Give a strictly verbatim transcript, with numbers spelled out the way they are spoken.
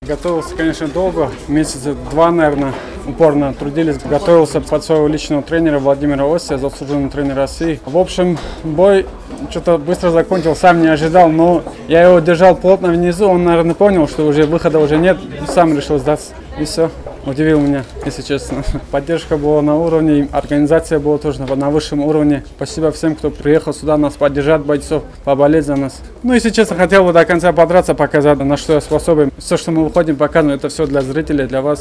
Готовился, конечно, долго, месяца два, наверное, упорно трудились. Готовился под своего личного тренера Владимира Осия, заслуженного тренера России. В общем, бой что-то быстро закончил, сам не ожидал, но я его держал плотно внизу. Он, наверное, понял, что уже выхода уже нет, и сам решил сдаться. И все. Удивил меня, если честно. Поддержка была на уровне, организация была тоже на высшем уровне. Спасибо всем, кто приехал сюда нас поддержать, бойцов, поболеть за нас. Ну, если честно, хотел бы до конца подраться, показать, на что я способен. Все, что мы выходим, показываем, это все для зрителей, для вас.